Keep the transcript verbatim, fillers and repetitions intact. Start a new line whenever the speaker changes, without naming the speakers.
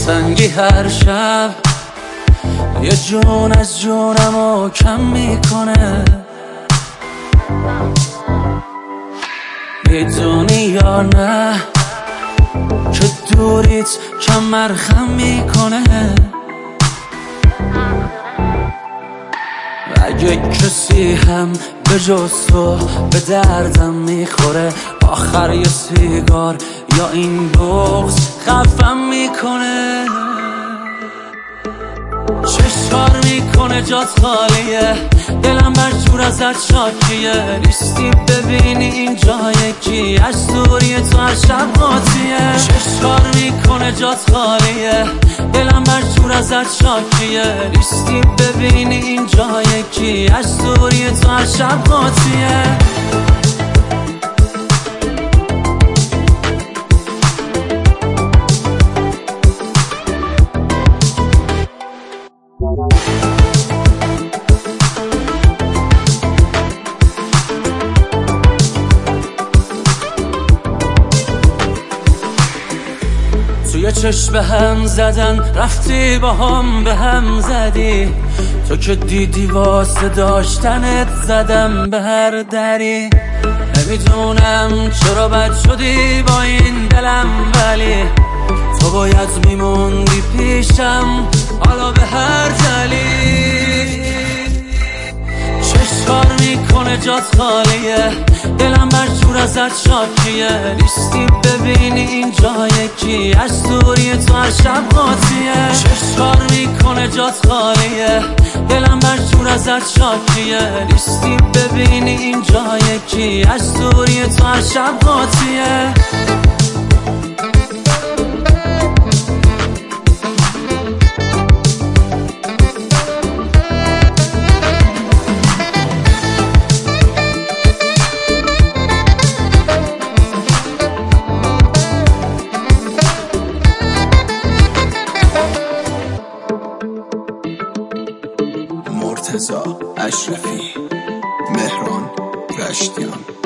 دلتنگی هر شب یه جون از جونمو کم میکنه. میدونی یا نه که دوریت کم مرخم میکنه. اگه کسی هم به جز تو به دردم میخوره، آخر یه سیگار یا این بغض خفم میکنه. چشکار میکنه جات خالیه، دلم بر جور ازت شاکیه. نیستی ببینی اینجا یکی از دوری تو هر شب قاطیه. چشکار میکنه جات خالیه، دلم بر جور ازت شاکیه. نیستی ببینی اینجا یکی از دوری تو هر شب قاطیه. توی چشم هم زدن رفتی با هم به هم زدی. تو که دیدی واسه داشتنت زدم به هر دری. نمیدونم چرا بد شدی با این دلم، ولی تو باید میموندی پیشم حالا به هر دلیل. چشکار میکنه جات خالیه، دلم بر جور ازت شاکیه. نیستی ببینی اینجا یکی از دوری تو هر شب قاطیه. چشکار میکنه جات خالیه، دلم بر جور ازت شاکیه. نیستی ببینی اینجا یکی از دوری تو هر شب قاطیه.
مرتضی اشرفی، مهران رشتیان.